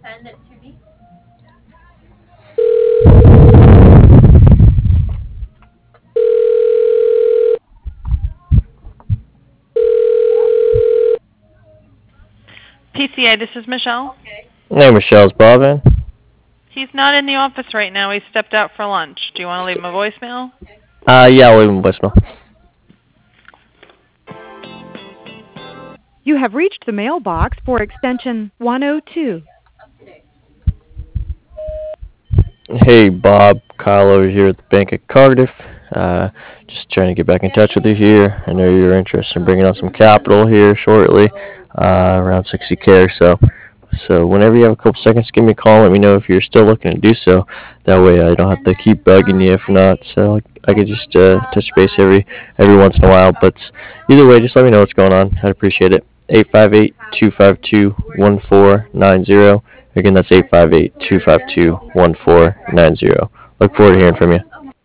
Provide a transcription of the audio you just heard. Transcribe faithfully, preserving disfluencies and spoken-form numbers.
P C A, this is Michelle. Hey, Michelle's Bob in? He's not in the office right now. He stepped out for lunch. Do you want to leave him a voicemail? Uh, yeah, I'll leave him a voicemail. You have reached the mailbox for extension one oh two. Hey, Bob. Kyle over here at the Bank of Cardiff. Uh, just trying to get back in touch with you here. I know you're interested in bringing on some capital here shortly, uh, around sixty K or so. So whenever you have a couple seconds, give me a call. Let me know if you're still looking to do so. That way I don't have to keep bugging you if not. So I could just uh, touch base every every once in a while. But either way, just let me know what's going on. I'd appreciate it. eight five eight, two five two, one four nine zero. Again, that's eight five eight, two five two, one four nine zero. Look forward to hearing from you.